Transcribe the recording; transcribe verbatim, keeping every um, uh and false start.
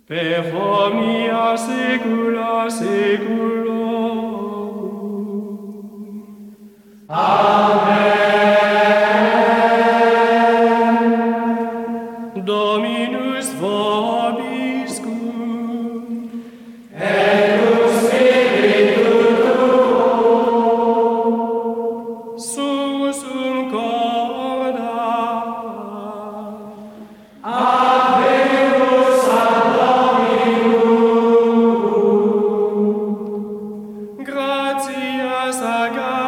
per omnia saecula saeculorum. Amen. Dominus vobiscum. Et cum spiritu tuo. Susum corda. Habemus ad Dominum. Gratias a